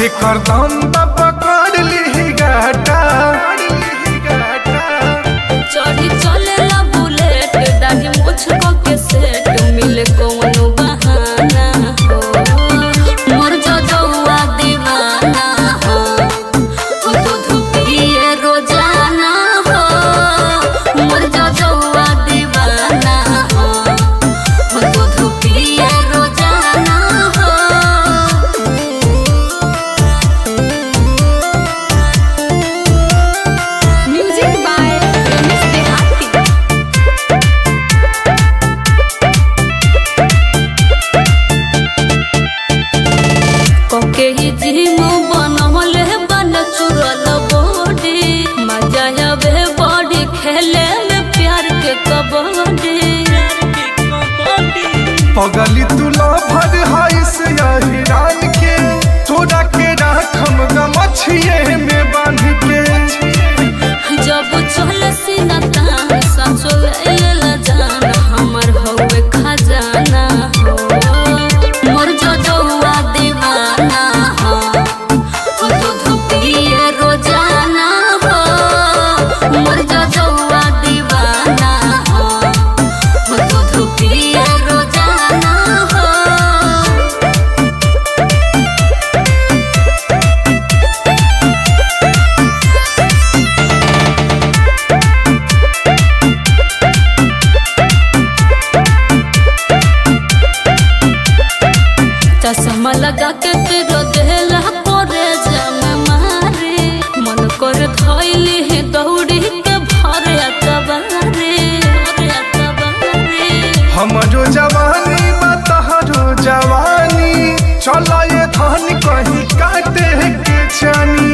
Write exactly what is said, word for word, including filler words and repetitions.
एकर दम पकड़ ली गाटा चढ़ी चलेला बुलेट दाढ़ी मुछ को के सेट मिले कोनो बहाना हो मोर जजौआ दीवाना हो दूध पिए रोजाना हो मोर जजौआ दीवाना हो दूध पिए रोजाना हो। म्यूजिक बाय रमेश देहाती। कोके ही जिम बनवले बन चुरल बॉडी मजा आवे बॉडी खेले में प्यार के कबड्डी पगली तुला भर हाई से हिरान के तोरा के राखम गमछिए में बांध के जब चल सीना तान सचो लेला जान हमर होवे खजाना हो मोर जजौआ दीवाना हो दूध पिए रोजाना हो मोर जजौआ दीवाना हो दूध पिए रोजाना हो। चश्मा लगा के तेरो देहला करे जम मारे मन कर धइली है दौड़ी के भरे अकबारे अकबारे हमरो जवानी बतहरो जवानी चला ये धान कहीं काटे के छानी